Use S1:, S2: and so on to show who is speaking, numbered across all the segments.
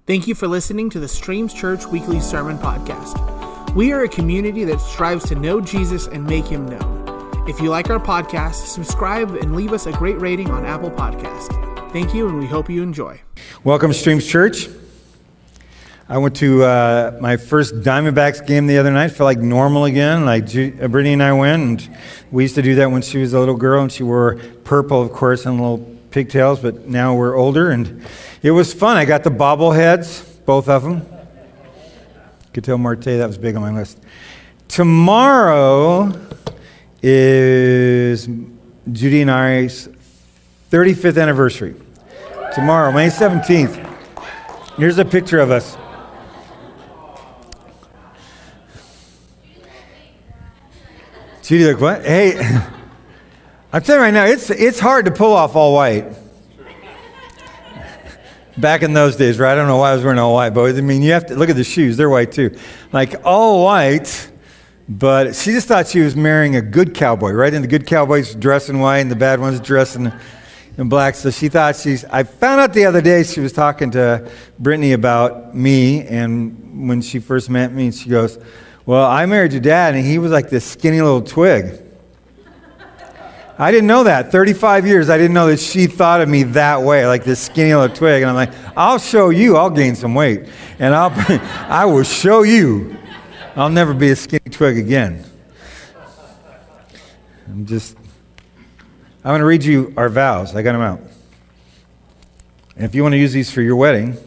S1: Thank you for listening to the Streams Church Weekly Sermon Podcast. We are a community that strives to know Jesus and make him known. If you like our podcast, subscribe and leave us a great rating on Apple Podcast. Thank you, and we hope you enjoy.
S2: Welcome, Streams Church. I went to my first Diamondbacks game the other night. Felt like normal again. Brittany and I went, and we used to do that when she was a little girl, and she wore purple, of course, and little pigtails, but now we're older, and it was fun. I got the bobbleheads, both of them. Could tell Marte that was big on my list. Tomorrow is Judy and I's 35th anniversary. Tomorrow, May 17th. Here's a picture of us. Judy, look, what? Hey, I'm telling you right now, it's hard to pull off all white. Back in those days, right? I don't know why I was wearing all white, but I mean, you have to look at the shoes. They're white too. Like all white, but she just thought she was marrying a good cowboy, right? And the good cowboys dress in white and the bad ones dress in black. So she thought I found out the other day she was talking to Brittany about me, and when she first met me, she goes, well, I married your dad, and he was like this skinny little twig. I didn't know that. 35 years, I didn't know that she thought of me that way, like this skinny little twig. And I'm like, I'll show you. I'll gain some weight. And I will show you. I'll never be a skinny twig again. I'm going to read you our vows. I got them out. And if you want to use these for your wedding,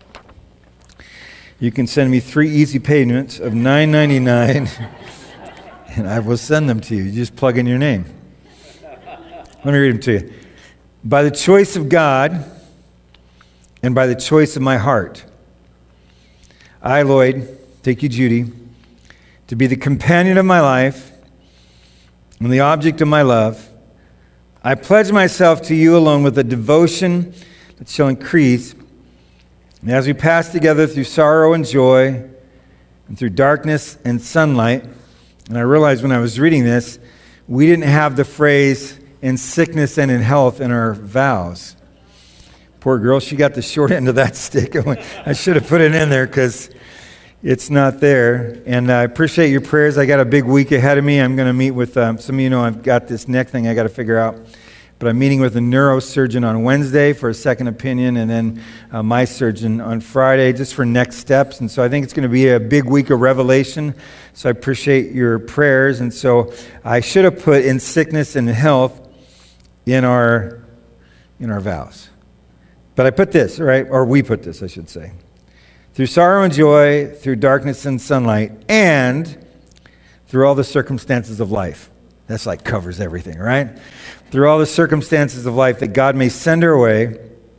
S2: you can send me 3 easy payments of $9.99, and I will send them to you. You just plug in your name. Let me read them to you. By the choice of God and by the choice of my heart, I, Lloyd, take you, Judy, to be the companion of my life and the object of my love. I pledge myself to you alone with a devotion that shall increase. And as we pass together through sorrow and joy and through darkness and sunlight, and I realized when I was reading this, we didn't have the phrase in sickness and in health in our vows. Poor girl, she got the short end of that stick. I should have put it in there because it's not there. And I appreciate your prayers. I got a big week ahead of me. I'm going to meet with, some of you know I've got this neck thing I got to figure out. But I'm meeting with a neurosurgeon on Wednesday for a second opinion, and then my surgeon on Friday just for next steps. And so I think it's going to be a big week of revelation. So I appreciate your prayers. And so I should have put in sickness and health in our vows. But I put this, right? Or we put this, I should say. Through sorrow and joy, through darkness and sunlight, and through all the circumstances of life. That's like covers everything, right? Through all the circumstances of life that God may send our way,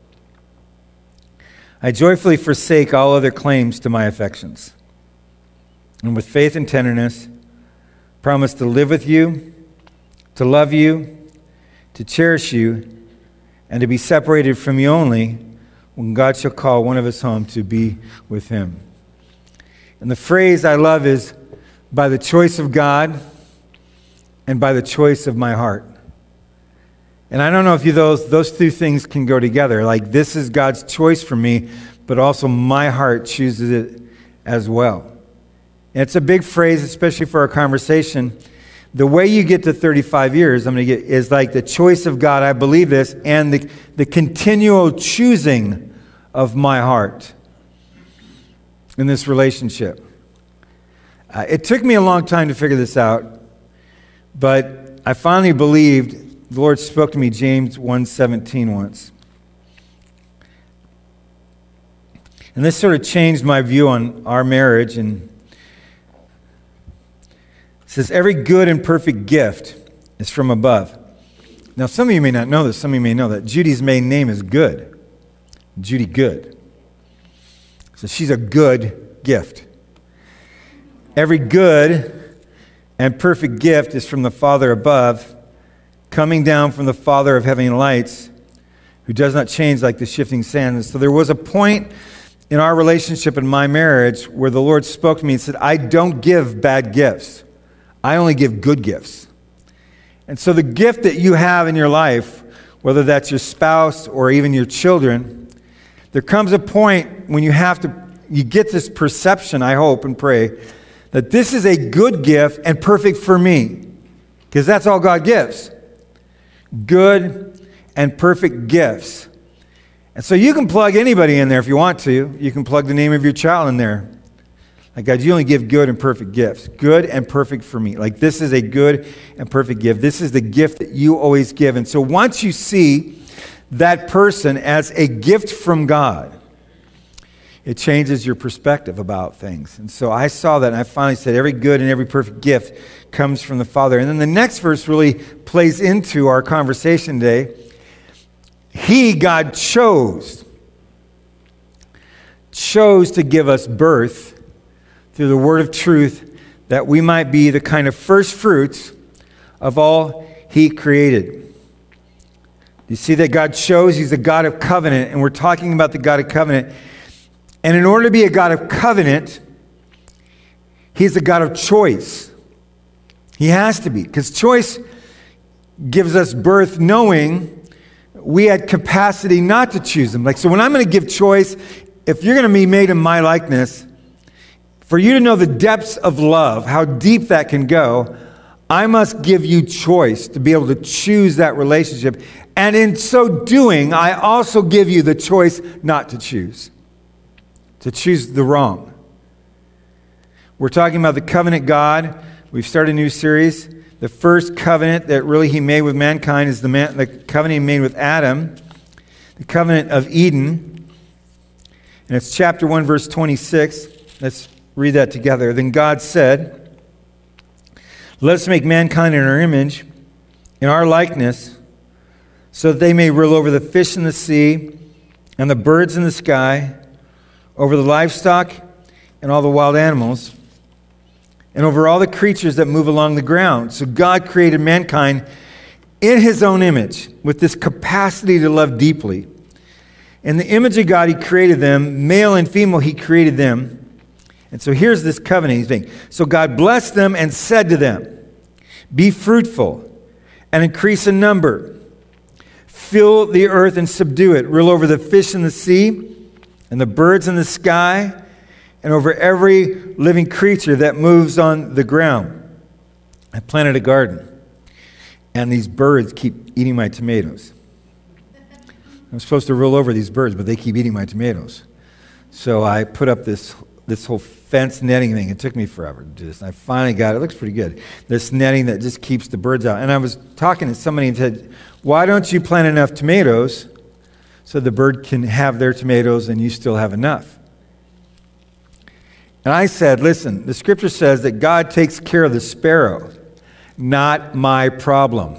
S2: I joyfully forsake all other claims to my affections. And with faith and tenderness, promise to live with you, to love you, to cherish you, and to be separated from you only when God shall call one of us home to be with him. And the phrase I love is, by the choice of God and by the choice of my heart. And I don't know if those two things can go together. Like, this is God's choice for me, but also my heart chooses it as well. And it's a big phrase, especially for our conversation. The way you get to 35 years, is like the choice of God, I believe this, and the continual choosing of my heart in this relationship. It took me a long time to figure this out, but I finally believed. The Lord spoke to me, James 1:17 once. And this sort of changed my view on our marriage. And it says, every good and perfect gift is from above. Now, some of you may not know this. Some of you may know that Judy's maiden name is Good. Judy Good. So she's a good gift. Every good and perfect gift is from the Father above, coming down from the Father of heavenly lights, who does not change like the shifting sand. And so there was a point in our relationship in my marriage where the Lord spoke to me and said, I don't give bad gifts. I only give good gifts. And so the gift that you have in your life, whether that's your spouse or even your children, there comes a point when you get this perception, I hope and pray, that this is a good gift and perfect for me. Because that's all God gives. Good and perfect gifts. And so you can plug anybody in there if you want to. You can plug the name of your child in there. Like, God, you only give good and perfect gifts. Good and perfect for me. Like, this is a good and perfect gift. This is the gift that you always give. And so once you see that person as a gift from God, it changes your perspective about things. And so I saw that, and I finally said, every good and every perfect gift comes from the Father. And then the next verse really plays into our conversation today. He, God, chose to give us birth through the word of truth, that we might be the kind of first fruits of all He created. You see that God chose? He's a God of covenant, and we're talking about the God of covenant. And in order to be a God of covenant, He's a God of choice. He has to be, because choice gives us birth knowing we had capacity not to choose Him. Like, so when I'm going to give choice, if you're going to be made in my likeness, for you to know the depths of love, how deep that can go, I must give you choice to be able to choose that relationship. And in so doing, I also give you the choice not to choose the wrong. We're talking about the covenant God. We've started a new series. The first covenant that really He made with mankind is the covenant He made with Adam, the covenant of Eden. And it's chapter 1, verse 26. Let's read that together. Then God said, "Let us make mankind in our image, in our likeness, so that they may rule over the fish in the sea and the birds in the sky, over the livestock and all the wild animals, and over all the creatures that move along the ground." So God created mankind in His own image, with this capacity to love deeply. In the image of God, He created them. Male and female, He created them. And so here's this covenant He's making. So God blessed them and said to them, "Be fruitful and increase in number. Fill the earth and subdue it. Rule over the fish in the sea and the birds in the sky, and over every living creature that moves on the ground." I planted a garden, and these birds keep eating my tomatoes. I'm supposed to rule over these birds, but they keep eating my tomatoes. So I put up this whole fence netting thing. It took me forever to do this. And I finally got it. It looks pretty good. This netting that just keeps the birds out. And I was talking to somebody and said, "Why don't you plant enough tomatoes so the bird can have their tomatoes and you still have enough?" And I said, "Listen, the scripture says that God takes care of the sparrow. Not my problem."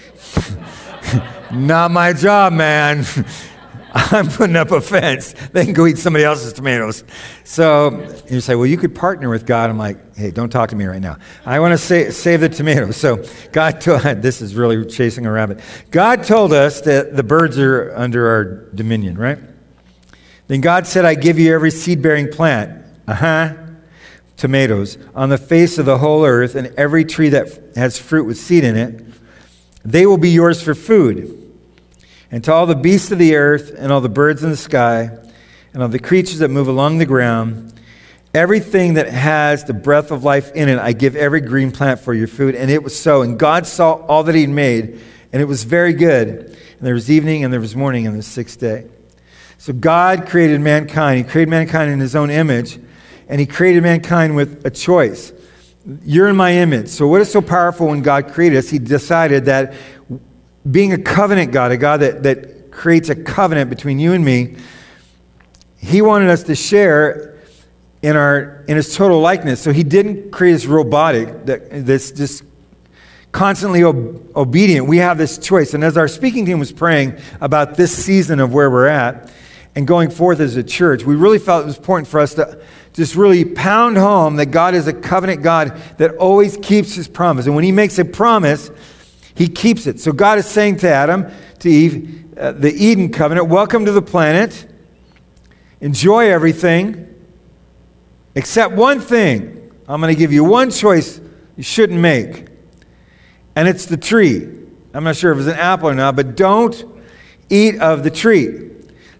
S2: Not my job, man. I'm putting up a fence. They can go eat somebody else's tomatoes. So you say, "Well, you could partner with God." I'm like, "Hey, don't talk to me right now. I want to save the tomatoes." So God told, this is really chasing a rabbit. God told us that the birds are under our dominion, right? Then God said, "I give you every seed-bearing plant, tomatoes, on the face of the whole earth, and every tree that has fruit with seed in it. They will be yours for food. And to all the beasts of the earth, and all the birds in the sky, and all the creatures that move along the ground, everything that has the breath of life in it, I give every green plant for your food." And it was so. And God saw all that He'd made, and it was very good. And there was evening, and there was morning, on the sixth day. So God created mankind. He created mankind in His own image, and He created mankind with a choice. You're in my image. So what is so powerful when God created us? He decided that being a covenant God, a God that creates a covenant between you and me, He wanted us to share in His total likeness. So He didn't create us robotic, this just constantly obedient. We have this choice. And as our speaking team was praying about this season of where we're at and going forth as a church, we really felt it was important for us to just really pound home that God is a covenant God that always keeps His promise. And when He makes a promise, He keeps it. So God is saying to Adam, to Eve, the Eden covenant, "Welcome to the planet. Enjoy everything, except one thing. I'm going to give you one choice you shouldn't make. And it's the tree. I'm not sure if it's an apple or not, but don't eat of the tree."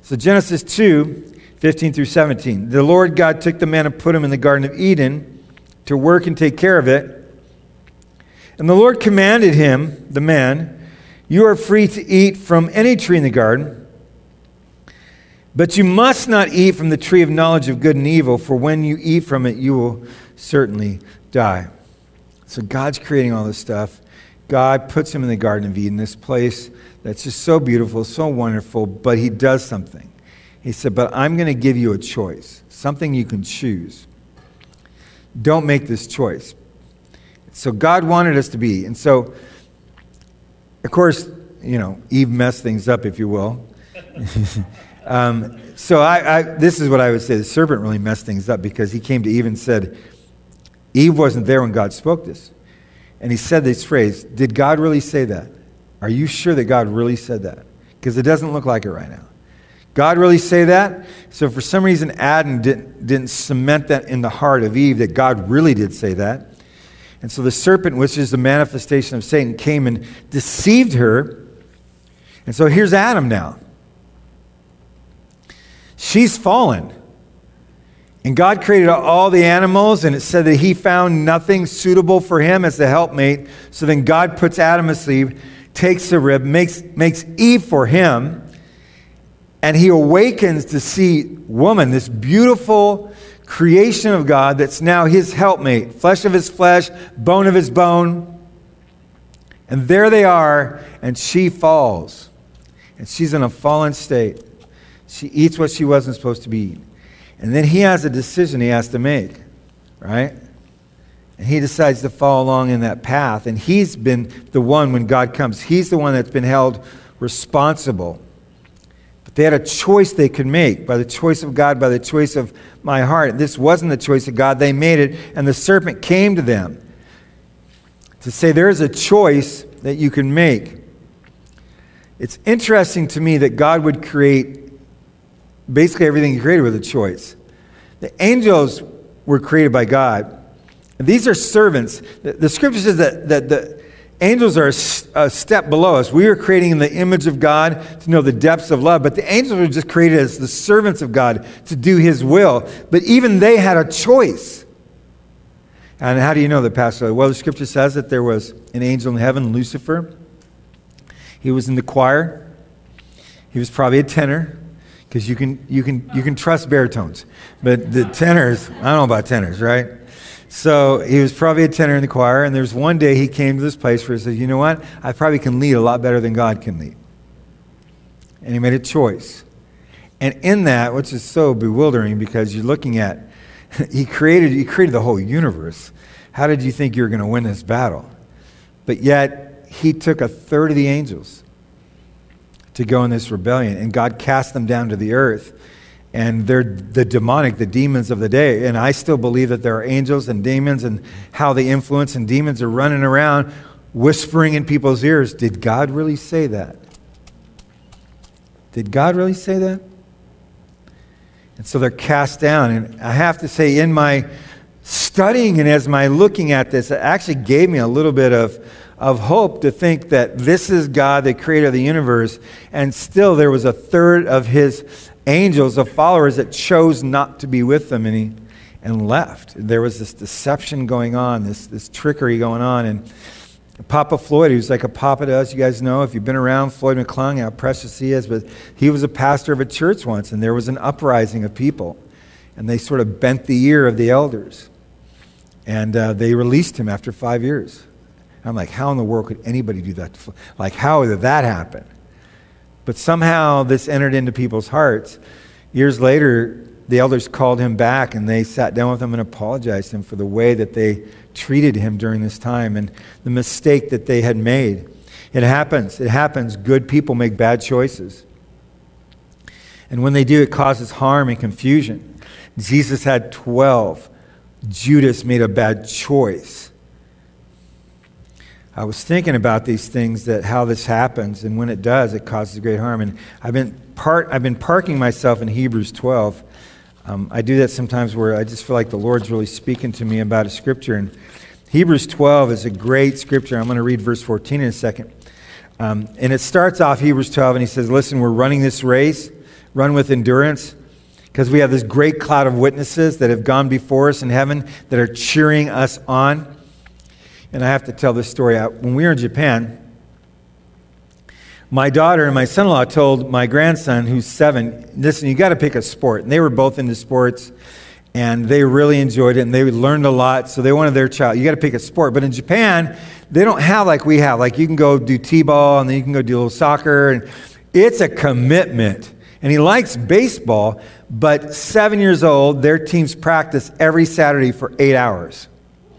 S2: So Genesis 2, 15 through 17. The Lord God took the man and put him in the Garden of Eden to work and take care of it. And the Lord commanded him, the man, you are free to eat from any tree in the garden, but you must not eat from the tree of knowledge of good and evil, for when you eat from it, you will certainly die. So God's creating all this stuff. God puts him in the Garden of Eden, this place that's just so beautiful, so wonderful, but he does something. He said, but I'm going to give you a choice, something you can choose. Don't make this choice. So God wanted us to be. And so, of course, Eve messed things up, if you will. This is what I would say. The serpent really messed things up because he came to Eve and said, Eve wasn't there when God spoke this. And he said this phrase, did God really say that? Are you sure that God really said that? Because it doesn't look like it right now. God really say that? So for some reason, Adam didn't cement that in the heart of Eve that God really did say that. And so the serpent, which is the manifestation of Satan, came and deceived her. And so here's Adam now. She's fallen. And God created all the animals, and it said that he found nothing suitable for him as a helpmate. So then God puts Adam asleep, takes the rib, makes Eve for him, and he awakens to see woman, this beautiful creation of God that's now his helpmate, flesh of his flesh, bone of his bone. And there they are, and she falls. And she's in a fallen state. She eats what she wasn't supposed to be eating. And then he has a decision he has to make, right? And he decides to follow along in that path. And he's been the one, when God comes, he's the one that's been held responsible. But they had a choice they could make, by the choice of God, by the choice of my heart. This wasn't the choice of God. They made it, and the serpent came to them to say there's a choice that you can make. It's interesting to me that God would create basically everything he created with a choice. The angels were created by God. And these are servants. The scripture says that the angels are a step below us. We are creating in the image of God to know the depths of love. But the angels were just created as the servants of God to do his will. But even they had a choice. And how do you know that, Pastor? Well, the scripture says that there was an angel in heaven, Lucifer. He was in the choir. He was probably a tenor. Because you can trust baritones. But the tenors, I don't know about tenors, right? So he was probably a tenor in the choir, and there's one day he came to this place where he said, you know what? I probably can lead a lot better than God can lead. And he made a choice. And in that, which is so bewildering because you're looking at, he created the whole universe. How did you think you were going to win this battle? But yet, he took a third of the angels to go in this rebellion, and God cast them down to the earth. And they're the demonic, the demons of the day. And I still believe that there are angels and demons and how they influence, and demons are running around whispering in people's ears. Did God really say that? Did God really say that? And so they're cast down. And I have to say, in my studying and as my looking at this, it actually gave me a little bit of hope to think that this is God, the creator of the universe, and still there was a third of his angels, of followers, that chose not to be with them and left. There was this deception going on, this trickery going on. And Papa Floyd, who's like a papa to us, you guys know, if you've been around Floyd McClung, how precious he is, but he was a pastor of a church once, and there was an uprising of people, and they sort of bent the ear of the elders, and they released him after 5 years. I'm like, how in the world could anybody do that? Like, how did that happen? But somehow this entered into people's hearts. Years later, the elders called him back, and they sat down with him and apologized to him for the way that they treated him during this time and the mistake that they had made. It happens. It happens. Good people make bad choices. And when they do, it causes harm and confusion. Jesus had 12. Judas made a bad choice. I was thinking about these things, that how this happens, and when it does, it causes great harm. And I've been parking myself in Hebrews 12. I do that sometimes where I just feel like the Lord's really speaking to me about a scripture. And Hebrews 12 is a great scripture. I'm going to read verse 14 in a second. And it starts off Hebrews 12, and he says, listen, we're running this race. run with endurance, because we have this great cloud of witnesses that have gone before us in heaven that are cheering us on. And I have to tell this story. When we were in Japan, my daughter and my son-in-law told my grandson, who's 7, listen, you got to pick a sport. And they were both into sports, and they really enjoyed it, and they learned a lot, so they wanted their child. You got to pick a sport. But in Japan, they don't have like we have. Like you can go do t-ball, and then you can go do a little soccer, and it's a commitment. And he likes baseball, but 7 years old, their teams practice every Saturday for 8 hours.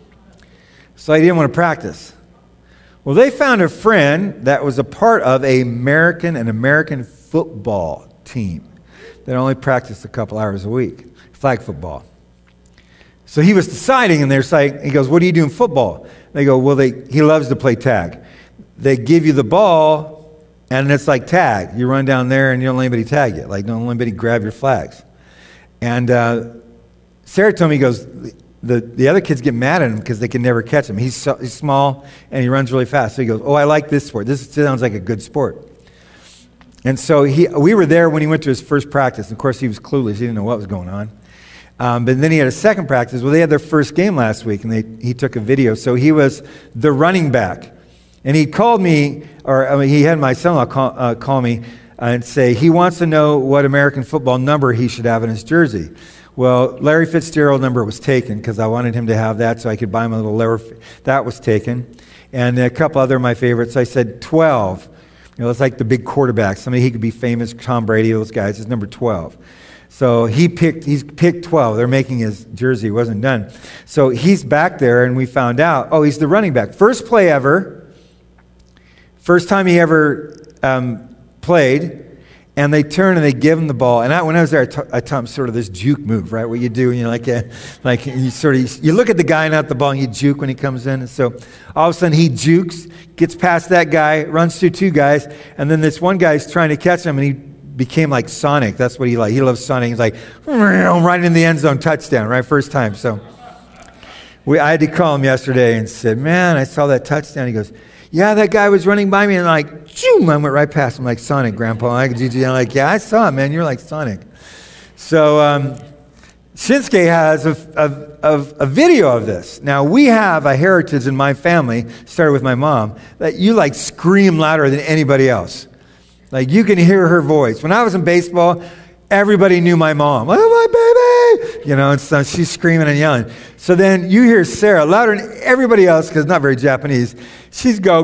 S2: So he didn't want to practice. Well, they found a friend that was a part of an American football team that only practiced a couple hours a week, flag football. So he was deciding, and he goes, what do you do in football? They go, well, he loves to play tag. They give you the ball, and it's like tag. You run down there, and you don't let anybody tag you. Like, don't let anybody grab your flags. And Sarah told me, he goes, the other kids get mad at him because they can never catch him. He's small, and he runs really fast. So he goes, I like this sport. This sounds like a good sport. And so we were there when he went to his first practice. Of course, he was clueless. He didn't know what was going on. But then he had a second practice. Well, they had their first game last week, and he took a video. So he was the running back. And he called me, he had my son-in-law call me and say he wants to know what American football number he should have in his jersey. Well, Larry Fitzgerald number was taken because I wanted him to have that so I could buy him a little Larry. That was taken. And a couple other of my favorites. I said 12. It's like the big quarterback. Somebody he could be famous, Tom Brady, those guys. It's number 12. So he's picked 12. They're making his jersey. It wasn't done. So he's back there, and we found out, he's the running back. First play ever. First time he ever played. And they turn and they give him the ball. And when I was there, I taught him sort of this juke move, right? What you do, you look at the guy, not the ball, and you juke when he comes in. And so all of a sudden he jukes, gets past that guy, runs through 2 guys, and then this one guy's trying to catch him, and he became like Sonic. That's what he liked. He loves Sonic. He's like, right in the end zone, touchdown, right? First time. So I had to call him yesterday and said, man, I saw that touchdown. He goes, yeah, that guy was running by me, and I went right past him like Sonic, Grandpa. I'm like, yeah, I saw him, man. You're like Sonic. So Shinsuke has a video of this. Now, we have a heritage in my family, started with my mom, that you like scream louder than anybody else. Like you can hear her voice. When I was in baseball, everybody knew my mom. Oh, my baby! And so she's screaming and yelling. So then you hear Sarah louder than everybody else, because not very Japanese. She's go,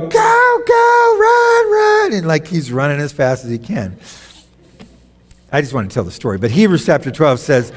S2: run, run. And like he's running as fast as he can. I just want to tell the story. But Hebrews chapter 12 says,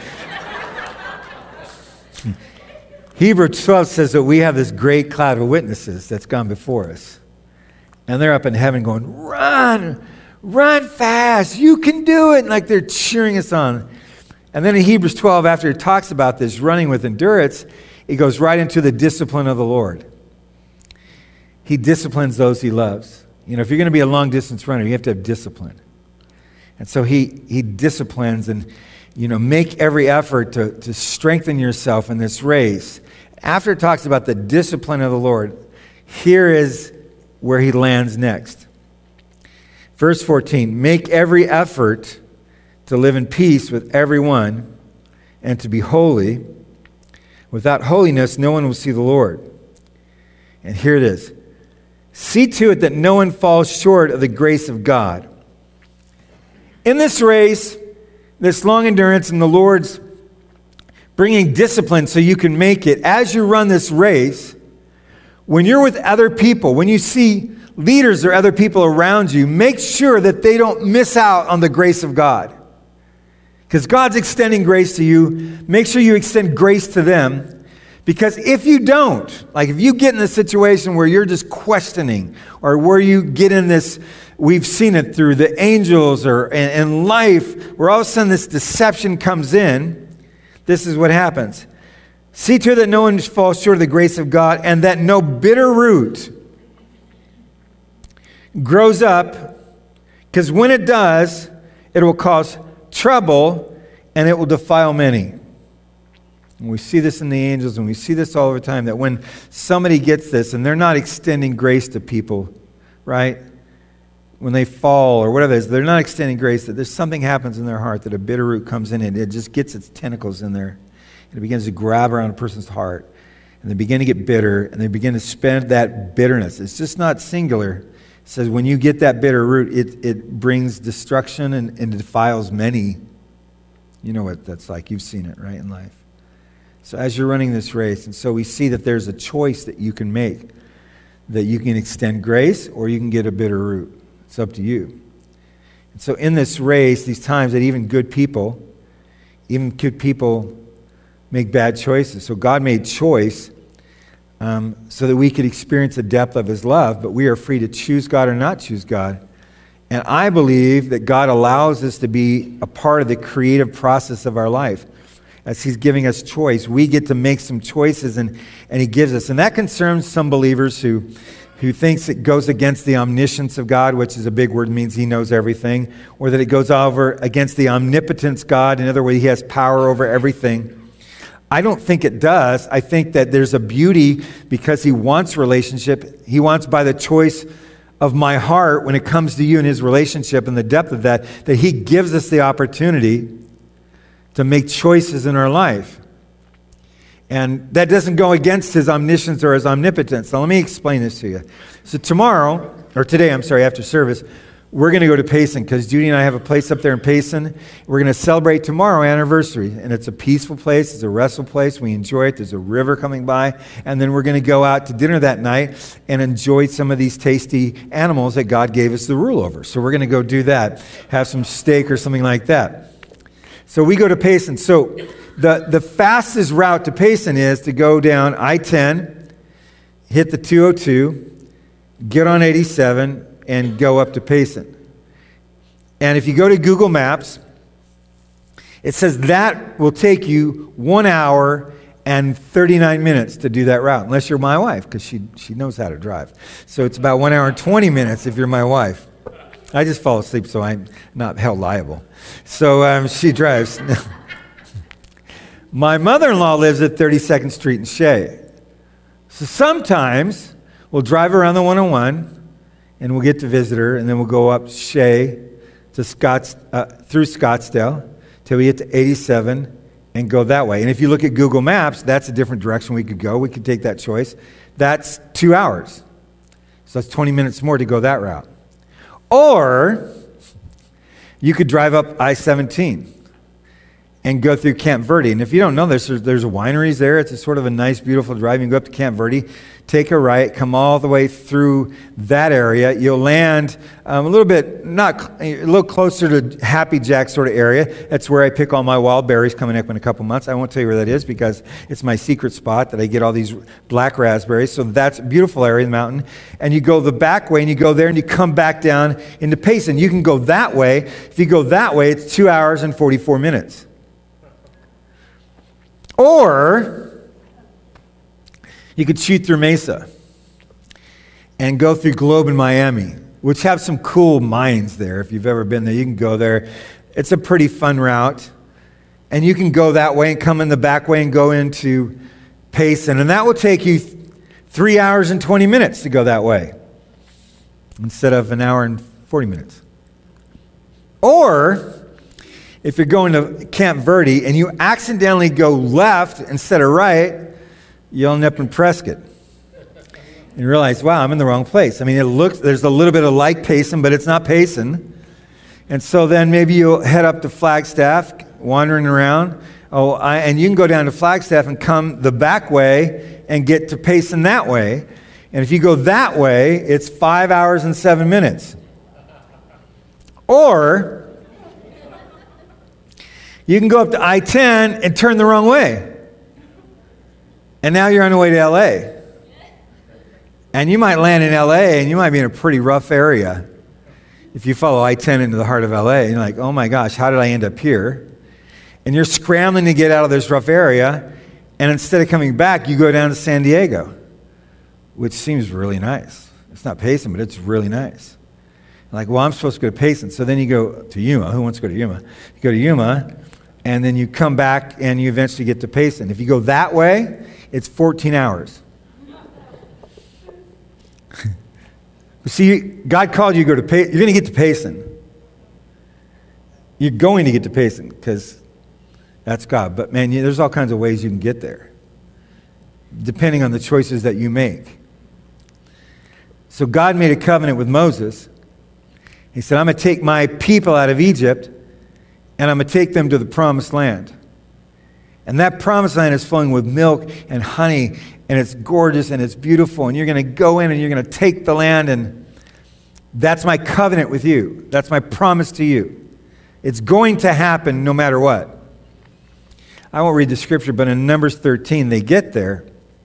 S2: that we have this great cloud of witnesses that's gone before us. And they're up in heaven going, run fast, you can do it. And like they're cheering us on. And then in Hebrews 12, after it talks about this running with endurance, it goes right into the discipline of the Lord. He disciplines those he loves. If you're going to be a long-distance runner, you have to have discipline. And so he disciplines and, make every effort to strengthen yourself in this race. After it talks about the discipline of the Lord, here is where he lands next. Verse 14, make every effort to live in peace with everyone and to be holy. Without holiness, no one will see the Lord. And here it is. See to it that no one falls short of the grace of God. In this race, this long endurance, and the Lord's bringing discipline so you can make it, as you run this race, when you're with other people, when you see leaders or other people around you, make sure that they don't miss out on the grace of God. Because God's extending grace to you. Make sure you extend grace to them. Because if you don't, like if you get in a situation where you're just questioning, or where you get in this, we've seen it through the angels or in life, where all of a sudden this deception comes in, this is what happens. See to it that no one falls short of the grace of God, and that no bitter root grows up, because when it does, it will cause trouble and it will defile many. And we see this in the angels, and we see this all the time, that when somebody gets this and they're not extending grace to people, right? when they fall or whatever it is, they're not extending grace, that there's something happens in their heart, that a bitter root comes in and it just gets its tentacles in there. And it begins to grab around a person's heart. And they begin to get bitter, and they begin to spend that bitterness. It's just not singular. It says when you get that bitter root, it brings destruction and defiles many. You know what that's like. You've seen it, right, in life. So as you're running this race, and so we see that there's a choice that you can make, that you can extend grace or you can get a bitter root. It's up to you. And so in this race, these times that even good people make bad choices. So God made choice so that we could experience the depth of his love, but we are free to choose God or not choose God. And I believe that God allows us to be a part of the creative process of our life. As he's giving us choice, we get to make some choices, and he gives us. And that concerns some believers who thinks it goes against the omniscience of God, which is a big word, means he knows everything, or that it goes over against the omnipotence God. In other words, he has power over everything. I don't think it does. I think that there's a beauty because he wants relationship. He wants, by the choice of my heart, when it comes to you and his relationship and the depth of that he gives us the opportunity to make choices in our life. And that doesn't go against his omniscience or his omnipotence. So let me explain this to you. So today, after service, we're going to go to Payson because Judy and I have a place up there in Payson. We're going to celebrate tomorrow anniversary. And it's a peaceful place. It's a restful place. We enjoy it. There's a river coming by. And then we're going to go out to dinner that night and enjoy some of these tasty animals that God gave us the rule over. So we're going to go do that. Have some steak or something like that. So we go to Payson. So the fastest route to Payson is to go down I-10, hit the 202, get on 87, and go up to Payson. And if you go to Google Maps, it says that will take you 1 hour and 39 minutes to do that route, unless you're my wife, because she knows how to drive. So it's about 1 hour and 20 minutes if you're my wife. I just fall asleep, so I'm not held liable. So she drives. My mother-in-law lives at 32nd Street in Shea. So sometimes we'll drive around the 101, and we'll get to visit her, and then we'll go up Shea to through Scottsdale till we get to 87 and go that way. And if you look at Google Maps, that's a different direction we could go. We could take that choice. That's 2 hours. So that's 20 minutes more to go that route. Or you could drive up I-17 and go through Camp Verde. And if you don't know this, there's wineries there. It's a sort of a nice, beautiful drive. You can go up to Camp Verde, take a right, come all the way through that area. You'll land a little closer to Happy Jack sort of area. That's where I pick all my wild berries coming up in a couple months. I won't tell you where that is because it's my secret spot that I get all these black raspberries. So that's a beautiful area in the mountain. And you go the back way, and you go there, and you come back down into Payson. You can go that way. If you go that way, it's 2 hours and 44 minutes. Or you could shoot through Mesa and go through Globe and Miami, which have some cool mines there. If you've ever been there, you can go there. It's a pretty fun route. And you can go that way and come in the back way and go into Payson. And that will take you 3 hours and 20 minutes to go that way instead of 1 hour and 40 minutes. Or if you're going to Camp Verde and you accidentally go left instead of right, you'll end up in Prescott. And you realize, wow, I'm in the wrong place. I mean, there's a little bit of like Payson, but it's not Payson. And so then maybe you'll head up to Flagstaff, wandering around. And you can go down to Flagstaff and come the back way and get to Payson that way. And if you go that way, it's 5 hours and 7 minutes. Or you can go up to I-10 and turn the wrong way. And now you're on the way to L.A. And you might land in L.A. and you might be in a pretty rough area. If you follow I-10 into the heart of L.A., and you're like, oh my gosh, how did I end up here? And you're scrambling to get out of this rough area, and instead of coming back, you go down to San Diego, which seems really nice. It's not Payson, but it's really nice. Like, well, I'm supposed to go to Payson. So then you go to Yuma. Who wants to go to Yuma? You go to Yuma, and then you come back, and you eventually get to Payson. If you go that way, it's 14 hours. See, God called you to go to Payson. You're going to get to Payson. You're going to get to Payson because that's God. But man, there's all kinds of ways you can get there, depending on the choices that you make. So God made a covenant with Moses. He said, I'm going to take my people out of Egypt, and I'm going to take them to the promised land. And that promised land is flowing with milk and honey, and it's gorgeous and it's beautiful, and you're going to go in and you're going to take the land, and that's my covenant with you. That's my promise to you. It's going to happen no matter what. I won't read the scripture, but in Numbers 13, they get there.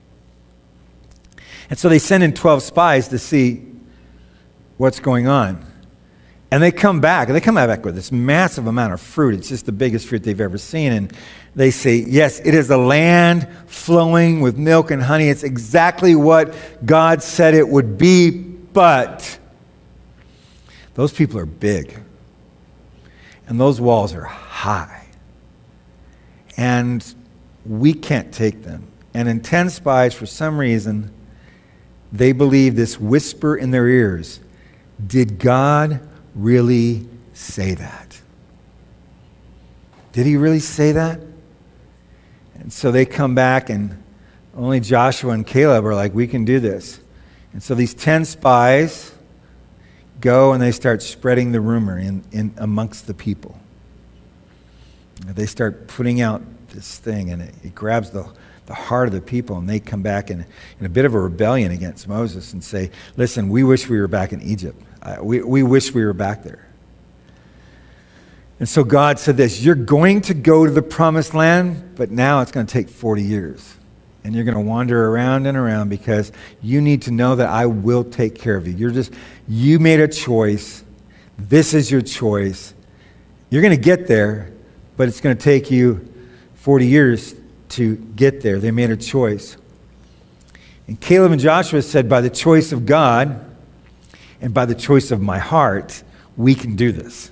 S2: And so they send in 12 spies to see what's going on. And they come back with this massive amount of fruit. It's just the biggest fruit they've ever seen. And they say, yes, it is a land flowing with milk and honey. It's exactly what God said it would be, but those people are big. And those walls are high. And we can't take them. And in 10 spies, for some reason, they believe this whisper in their ears. Did God really say that? Did he really say that? And so they come back, and only Joshua and Caleb are like, we can do this. And so these 10 spies go and they start spreading the rumor in amongst the people. They start putting out this thing, and it grabs the heart of the people, and they come back in a bit of a rebellion against Moses and say, listen, we wish we were back in Egypt. We wish we were back there. And so God said this, you're going to go to the promised land, but now it's going to take 40 years. And you're going to wander around and around because you need to know that I will take care of you. You made a choice. This is your choice. You're going to get there, but it's going to take you 40 years to get there. They made a choice. And Caleb and Joshua said, by the choice of God and by the choice of my heart, we can do this.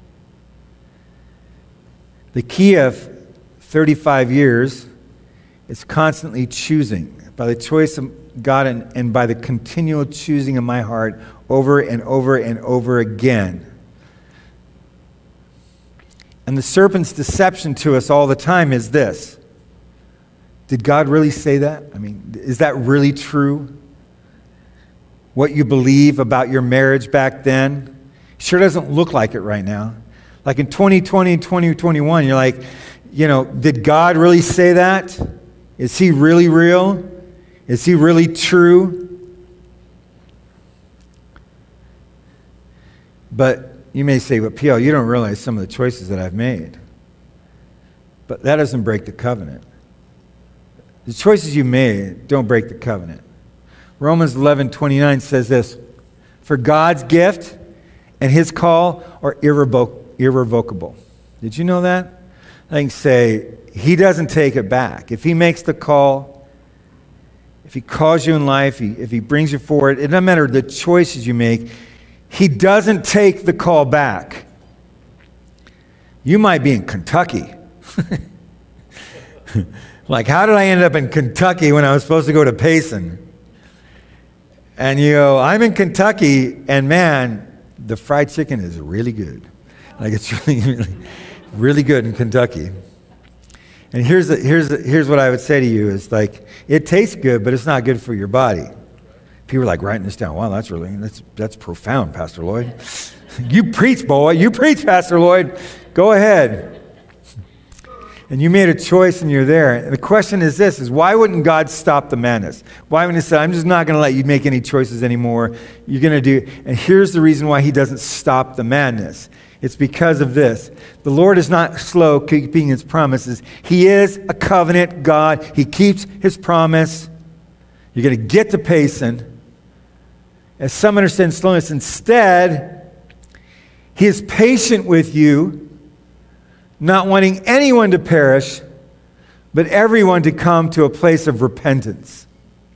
S2: The key of 35 years is constantly choosing. By the choice of God and by the continual choosing of my heart over and over and over again. And the serpent's deception to us all the time is this. Did God really say that? I mean, is that really true? What you believe about your marriage back then sure doesn't look like it right now. Like in 2020 and 2021, you're like, did God really say that? Is he really real? Is he really true? But you may say, but PL, you don't realize some of the choices that I've made. But that doesn't break the covenant. The choices you made don't break the covenant. Romans 11:29 says this, for God's gift and his call are irrevocable. Did you know that? I can say, he doesn't take it back. If he makes the call, if he calls you in life, if he brings you forward, it doesn't matter the choices you make, he doesn't take the call back. You might be in Kentucky. Like, how did I end up in Kentucky when I was supposed to go to Payson? And you go, I'm in Kentucky, and man, the fried chicken is really good. Like, it's really good in Kentucky. And here's what I would say to you is like, it tastes good, but it's not good for your body. People are like writing this down. Wow, that's profound, Pastor Lloyd. You preach, boy. You preach, Pastor Lloyd. Go ahead. And you made a choice and you're there. And the question is this, is why wouldn't God stop the madness? Why wouldn't he say, I'm just not going to let you make any choices anymore. You're going to do, and here's the reason why he doesn't stop the madness. It's because of this. The Lord is not slow keeping his promises. He is a covenant God. He keeps his promise. You're going to get to Payson. As some understand slowness, instead, he is patient with you, not wanting anyone to perish, but everyone to come to a place of repentance.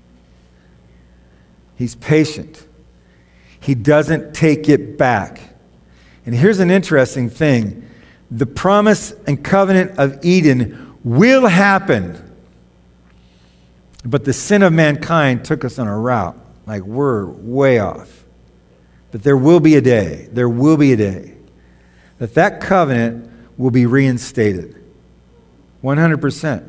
S2: He's patient. He doesn't take it back. And here's an interesting thing. The promise and covenant of Eden will happen, but the sin of mankind took us on a route. Like, we're way off. But there will be a day that covenant will be reinstated. 100%.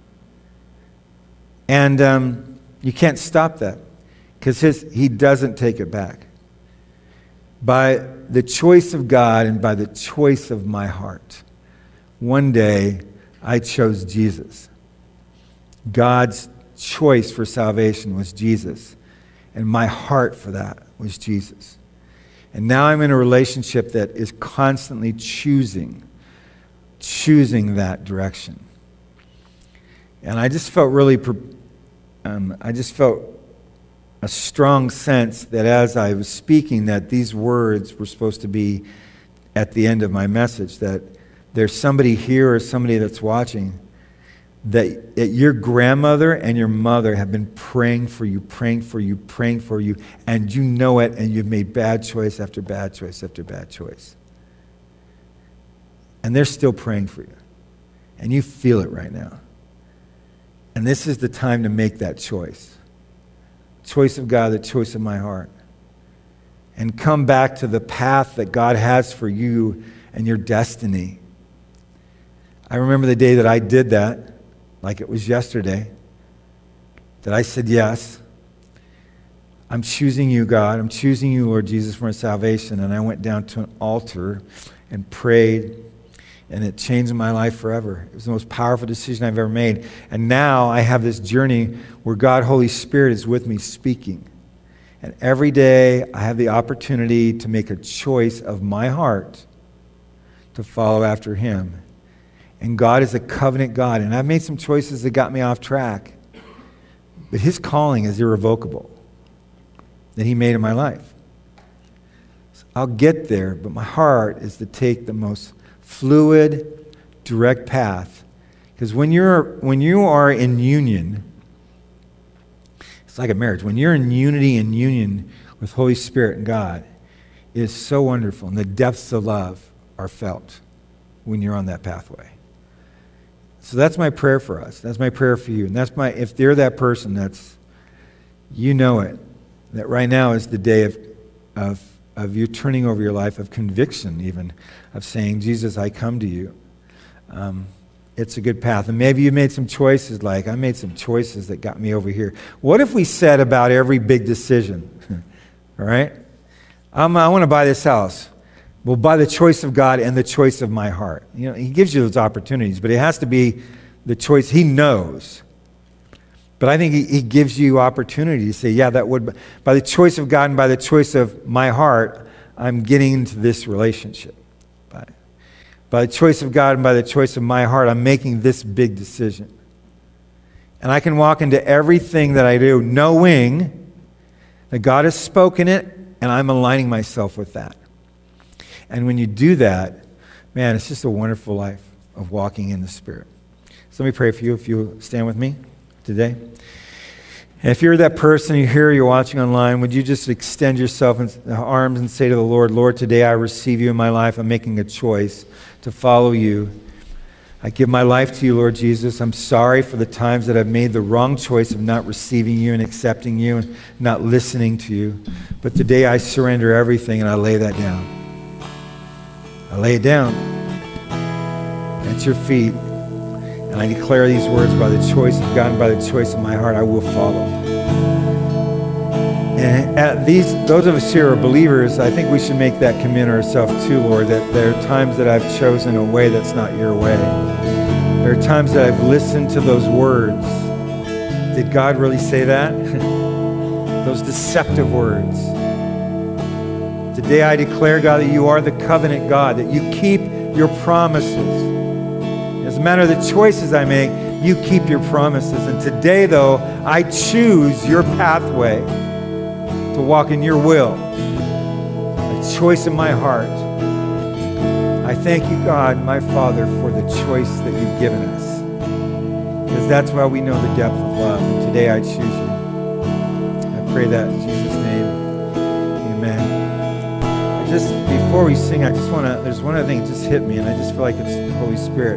S2: And you can't stop that because he doesn't take it back. By the choice of God and by the choice of my heart, one day I chose Jesus. God's choice for salvation was Jesus. And my heart for that was Jesus. And now I'm in a relationship that is constantly choosing that direction. And I just felt a strong sense that as I was speaking that these words were supposed to be at the end of my message, that there's somebody here or somebody that's watching that your grandmother and your mother have been praying for you, and you know it, and you've made bad choice after bad choice after bad choice. And they're still praying for you. And you feel it right now. And this is the time to make that choice. Choice of God, the choice of my heart. And come back to the path that God has for you and your destiny. I remember the day that I did that, like it was yesterday, that I said yes. I'm choosing you, God. I'm choosing you, Lord Jesus, for my salvation. And I went down to an altar and prayed, and it changed my life forever. It was the most powerful decision I've ever made. And now I have this journey where God, Holy Spirit, is with me speaking. And every day I have the opportunity to make a choice of my heart to follow after Him. And God is a covenant God. And I've made some choices that got me off track. But His calling is irrevocable that He made in my life. So I'll get there, but my heart is to take the most fluid, direct path. Because when you are in union, it's like a marriage. When you're in unity and union with Holy Spirit and God, it is so wonderful. And the depths of love are felt when you're on that pathway. So that's my prayer for us. That's my prayer for you. And that's if they're that person that's, you know it, that right now is the day of you turning over your life, of conviction even, of saying, Jesus, I come to you. It's a good path. And maybe you made some choices, like I made some choices that got me over here. What if we said about every big decision, all right? I want to buy this house. Well, by the choice of God and the choice of my heart. You know, He gives you those opportunities, but it has to be the choice. He knows. But I think He gives you opportunity to say, yeah, that would, by the choice of God and by the choice of my heart, I'm getting into this relationship. By the choice of God and by the choice of my heart, I'm making this big decision. And I can walk into everything that I do knowing that God has spoken it, and I'm aligning myself with that. And when you do that, man, it's just a wonderful life of walking in the Spirit. So let me pray for you if you'll stand with me today. And if you're that person, you're here, you're watching online, would you just extend yourself in the arms and say to the Lord, Lord, today I receive you in my life. I'm making a choice to follow you. I give my life to you, Lord Jesus. I'm sorry for the times that I've made the wrong choice of not receiving you and accepting you and not listening to you. But today I surrender everything and I lay that down. I lay it down at your feet, and I declare these words, by the choice of God and by the choice of my heart, I will follow. And those of us here are believers, I think we should make that commitment ourselves too, Lord, that there are times that I've chosen a way that's not your way. There are times that I've listened to those words. Did God really say that? Those deceptive words. Today I declare, God, that you are the covenant God, that you keep your promises. As a matter of the choices I make, you keep your promises. And today, though, I choose your pathway to walk in your will, a choice in my heart. I thank you, God, my Father, for the choice that you've given us, because that's why we know the depth of love. And today I choose you. I pray that in Jesus' name. Amen. Just before we sing, there's one other thing that just hit me, and I just feel like it's the Holy Spirit.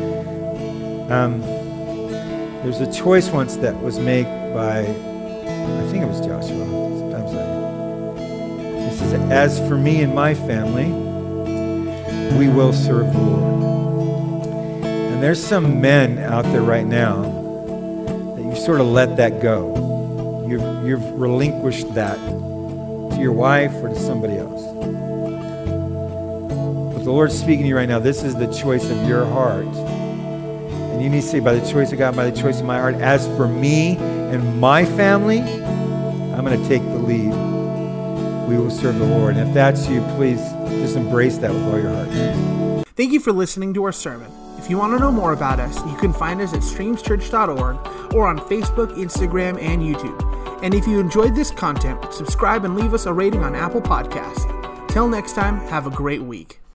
S2: There's a choice once that was made by, I think it was Joshua. Sometimes he He says, as for me and my family, we will serve the Lord. And there's some men out there right now that you sort of let that go. You've relinquished that to your wife or to somebody else. But the Lord's speaking to you right now. This is the choice of your heart. And you need to say, by the choice of God, by the choice of my heart, as for me and my family, I'm going to take the lead. We will serve the Lord. And if that's you, please just embrace that with all your heart.
S1: Thank you for listening to our sermon. If you want to know more about us, you can find us at streamschurch.org or on Facebook, Instagram, and YouTube. And if you enjoyed this content, subscribe and leave us a rating on Apple Podcasts. Till next time, have a great week.